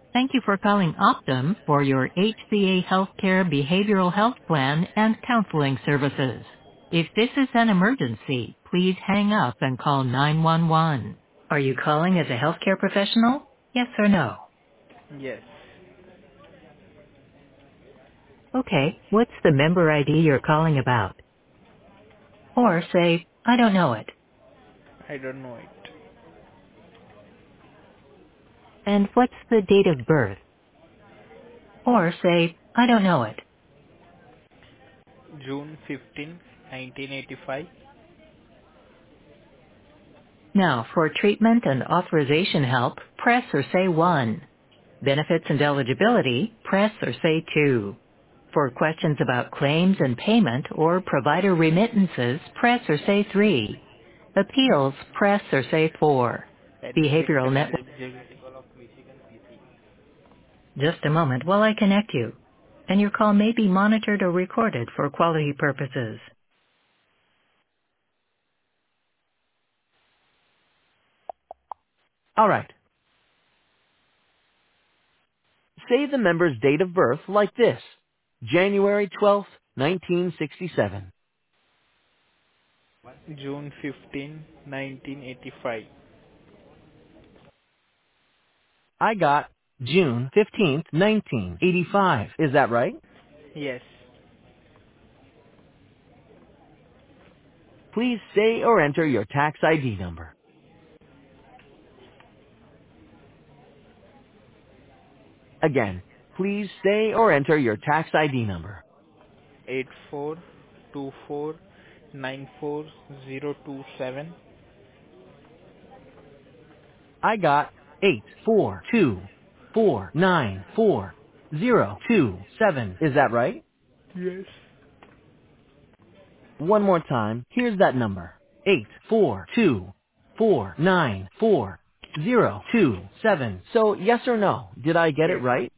Thank you for calling Optum for your HCA Healthcare Behavioral Health Plan and Counseling Services. If this is an emergency, please hang up and call 911. Are you calling as a healthcare professional? Yes or no? Yes. Okay, what's the member ID you're calling about? Or say, I don't know it. I don't know it. And what's the date of birth? Or say, I don't know it. June 15, 1985. Now, for treatment and authorization help, press or say 1. Benefits and eligibility, press or say 2. For questions about claims and payment or provider remittances, press or say 3. Appeals, press or say 4. Benefits Behavioral and network. eligibility. Just a moment while I connect you. And your call may be monitored or recorded for quality purposes. Alright. Say the member's date of birth like this. January 12th, 1967. June 15, 1985. I got June 15th, 1985. Is that right? Yes. Please say or enter your tax ID number. Again, please say or enter your tax ID number. 8424940027. I got 842494027. Is that right? Yes. One more time. Here's that number. 842494027. So yes or no? Did I get it Yes. right?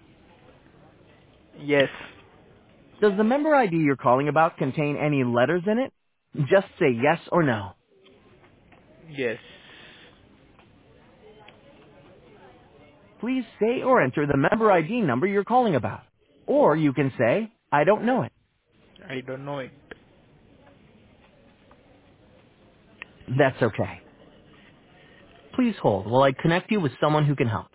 Yes. Does the member ID you're calling about contain any letters in it? Just say yes or no. Yes. Please say or enter the member ID number you're calling about. Or you can say, I don't know it. I don't know it. That's okay. Please hold while I connect you with someone who can help.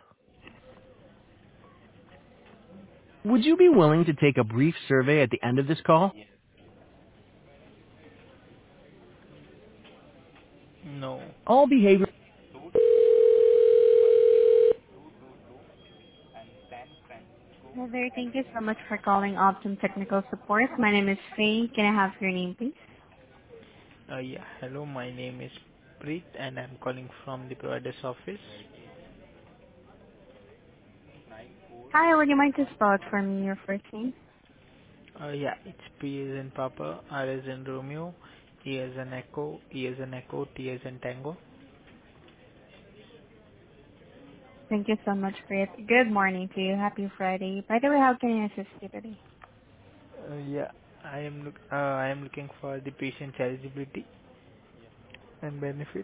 Would you be willing to take a brief survey at the end of this call? No. All behavior... Hi there. Thank you so much for calling Optum Technical Support. My name is Faye. Can I have your name, please? Yeah. Hello, my name is Preet and I'm calling from the provider's office. Hi, would you mind to spell it for me, your first name? Yeah, it's P as in Papa, R as in Romeo, E as in Echo, E as in Echo, T as in Tango. Thank you so much for it. Good morning to you. Happy Friday. By the way, how can I assist you today? Yeah, I am looking for the patient's eligibility and benefits.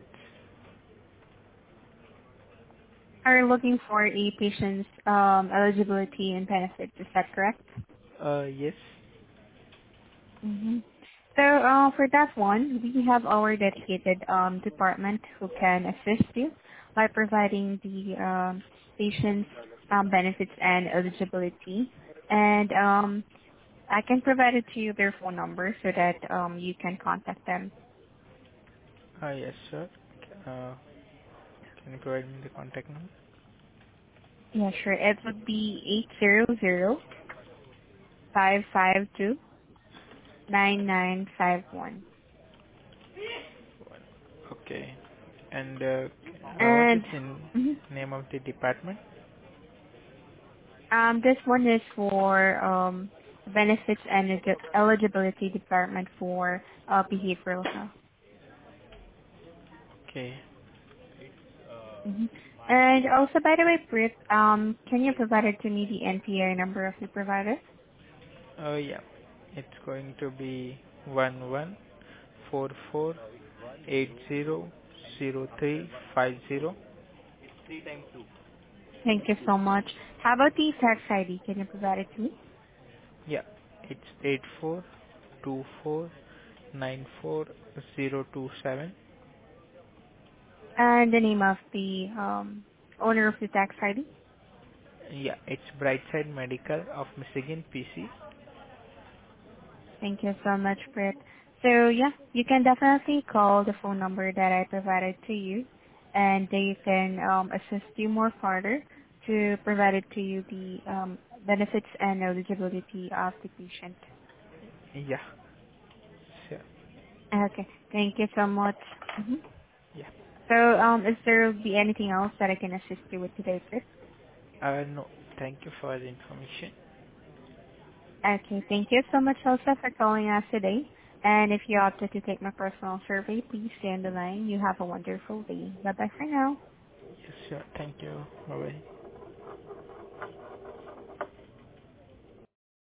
Are you looking for a patient's eligibility and benefits? Is that correct? Yes. Mm-hmm. So for that one, we have our dedicated department who can assist you by providing the patient's benefits and eligibility. And I can provide it to you their phone number so that you can contact them. Yes, sir. Uh, can you provide me the contact number? Yeah, sure. It would be 800-552-9951. Okay. And what is And the mhm, name of the department? this one is for benefits and eligibility department for behavioral health. Okay. Hmm. And also, by the way, Brit, can you provide it to me the NPI number of the provider? Yeah. It's going to be 1144800350. Thank you so much. How about the tax ID? Can you provide it to me? Yeah, it's 8424940027. And the name of the owner of the tax ID? Yeah, it's Brightside Medical of Michigan, PC. Thank you so much, Britt. So yeah, you can definitely call the phone number that I provided to you, and they can assist you more further to provide it to you the benefits and eligibility of the patient. Yeah, sure. Okay, thank you so much. hmm Yeah. So is there be anything else that I can assist you with today, Britt? No, thank you for the information. Okay, thank you so much also for calling us today. And if you opted to take my personal survey, please stay on the line. You have a wonderful day. Bye bye for now. Yes, sure. Thank you. Bye bye.